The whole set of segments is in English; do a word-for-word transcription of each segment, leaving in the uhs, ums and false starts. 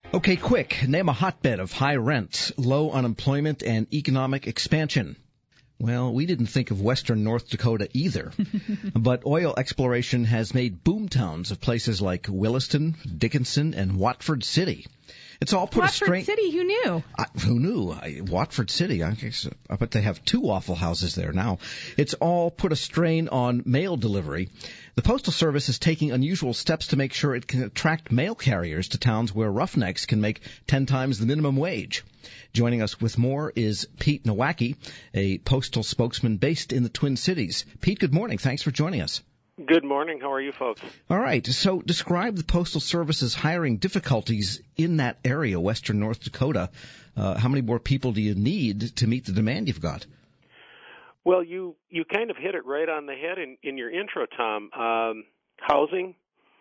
Okay, quick. Name a hotbed of high rents, low unemployment, and economic expansion. Well, we didn't think of western North Dakota either. But oil exploration has made boomtowns of places like Williston, Dickinson, and Watford City. It's all put Watford a strain. City, who knew? I, who knew? I, Watford City. I, guess, I bet they have two Waffle Houses there now. It's all put a strain on mail delivery. The Postal Service is taking unusual steps to make sure it can attract mail carriers to towns where roughnecks can make ten times the minimum wage. Joining us with more is Pete Nowacki, a postal spokesman based in the Twin Cities. Pete, good morning. Thanks for joining us. Good morning. How are you folks? All right. So describe the Postal Service's hiring difficulties in that area, western North Dakota. Uh, how many more people do you need to meet the demand you've got? Well, you, you kind of hit it right on the head in, in your intro, Tom. Um, housing,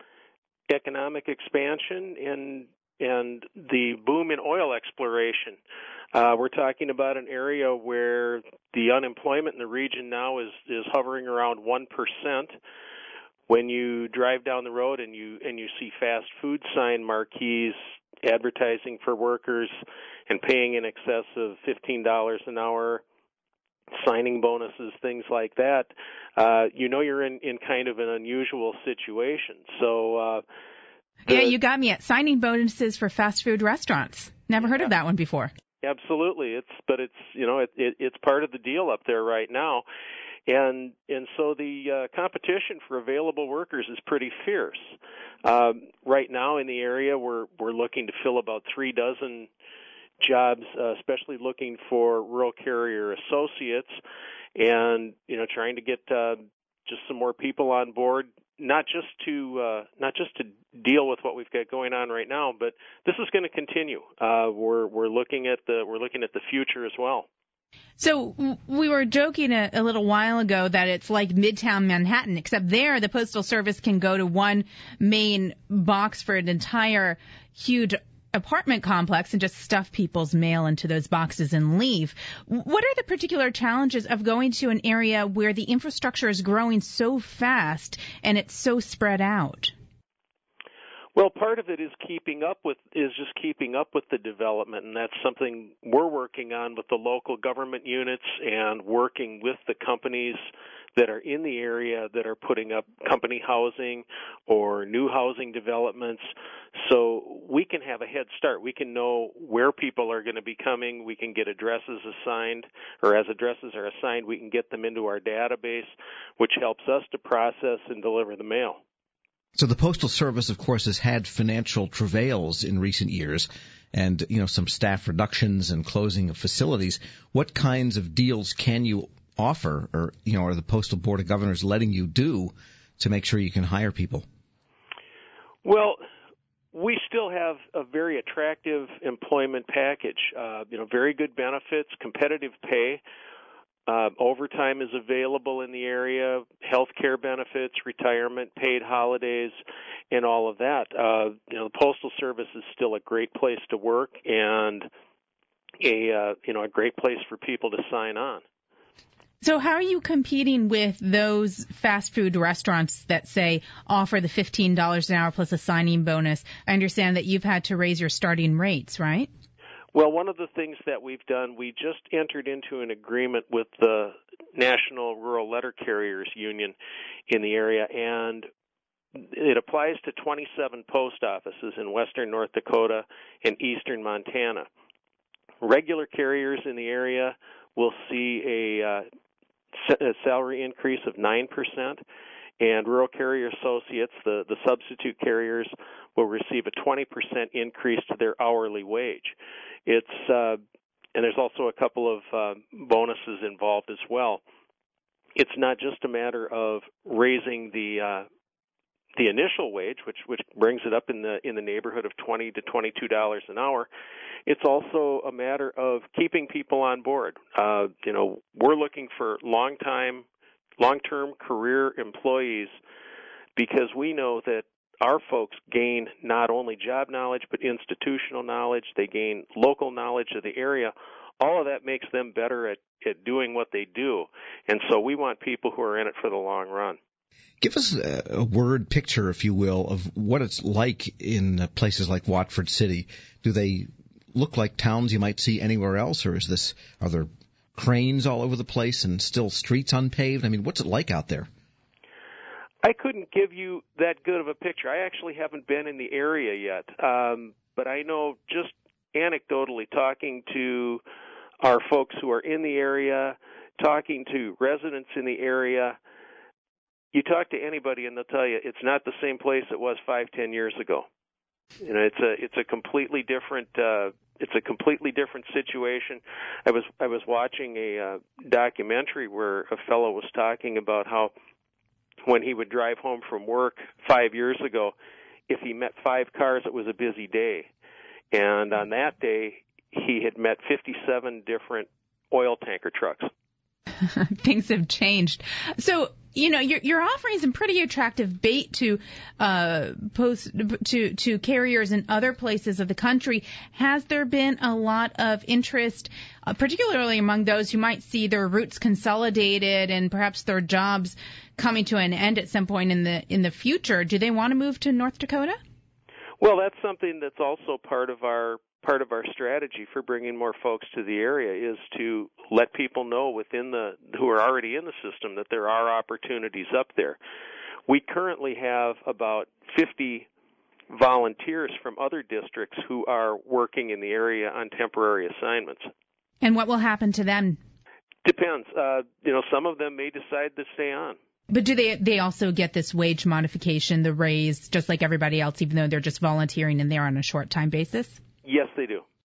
economic expansion, and and the boom in oil exploration. Uh, we're talking about an area where the unemployment in the region now is, is hovering around one percent. When you drive down the road and you and you see fast food sign marquees advertising for workers and paying in excess of fifteen dollars an hour, signing bonuses, things like that, uh, you know you're in, in kind of an unusual situation. So, uh, the, yeah, you got me at signing bonuses for fast food restaurants. Never heard yeah, of that one before. Absolutely, it's but it's you know it, it, it's part of the deal up there right now. And and so the uh, competition for available workers is pretty fierce. Um, right now in the area, we're we're looking to fill about three dozen jobs, uh, especially looking for rural carrier associates, and you know trying to get uh, just some more people on board. Not just to uh, not just to deal with what we've got going on right now, but this is going to continue. Uh, we're we're looking at the we're looking at the future as well. So we were joking a, a little while ago that it's like Midtown Manhattan, except there the Postal Service can go to one main box for an entire huge apartment complex and just stuff people's mail into those boxes and leave. What are the particular challenges of going to an area where the infrastructure is growing so fast and it's so spread out? Well, part of it is keeping up with is just keeping up with the development, and that's something we're working on with the local government units and working with the companies that are in the area that are putting up company housing or new housing developments, so we can have a head start. We can know where people are going to be coming. We can get addresses assigned, or as addresses are assigned, we can get them into our database, which helps us to process and deliver the mail. So the Postal Service, of course, has had financial travails in recent years and, you know, some staff reductions and closing of facilities. What kinds of deals can you offer, or, you know, are the Postal Board of Governors letting you do to make sure you can hire people? Well, we still have a very attractive employment package, uh, you know, very good benefits, competitive pay. Uh, overtime is available in the area, health care benefits, retirement, paid holidays, and all of that. Uh, you know, the Postal Service is still a great place to work and a uh, you know a great place for people to sign on. So how are you competing with those fast food restaurants that, say, offer the fifteen dollars an hour plus a signing bonus? I understand that you've had to raise your starting rates, right? Well, one of the things that we've done, we just entered into an agreement with the National Rural Letter Carriers Union in the area, and it applies to twenty-seven post offices in western North Dakota and eastern Montana. Regular carriers in the area will see a, uh, a salary increase of nine percent, and rural carrier associates, the, the substitute carriers, will receive a twenty percent increase to their hourly wage. It's uh, and there's also a couple of uh, bonuses involved as well. It's not just a matter of raising the uh, the initial wage, which which brings it up in the in the neighborhood of twenty to twenty-two dollars an hour. It's also a matter of keeping people on board. Uh, you know, we're looking for long time, long-term career employees because we know that our folks gain not only job knowledge, but institutional knowledge. They gain local knowledge of the area. All of that makes them better at, at doing what they do. And so we want people who are in it for the long run. Give us a, a word picture, if you will, of what it's like in places like Watford City. Do they look like towns you might see anywhere else, or is this, are there cranes all over the place and still streets unpaved? I mean, what's it like out there? I couldn't give you that good of a picture. I actually haven't been in the area yet, um, but I know just anecdotally talking to our folks who are in the area, talking to residents in the area, you talk to anybody and they'll tell you it's not the same place it was five, ten years ago. You know, it's a it's a completely different uh, it's a completely different situation. I was I was watching a uh, documentary where a fellow was talking about how when he would drive home from work five years ago, if he met five cars, it was a busy day, and on that day he had met fifty-seven different oil tanker trucks. Things have changed. So, you know, you're, you're offering some pretty attractive bait to uh, post to to carriers in other places of the country. Has there been a lot of interest, uh, particularly among those who might see their routes consolidated and perhaps their jobs coming to an end at some point in the in the future? Do they want to move to North Dakota? Well, that's something that's also part of our part of our strategy for bringing more folks to the area, is to let people know within the who are already in the system that there are opportunities up there. We currently have about fifty volunteers from other districts who are working in the area on temporary assignments. And what will happen to them? Depends. Uh, you know, some of them may decide to stay on. But do they they also get this wage modification, the raise, just like everybody else, even though they're just volunteering and they're on a short time basis? Yes, they do.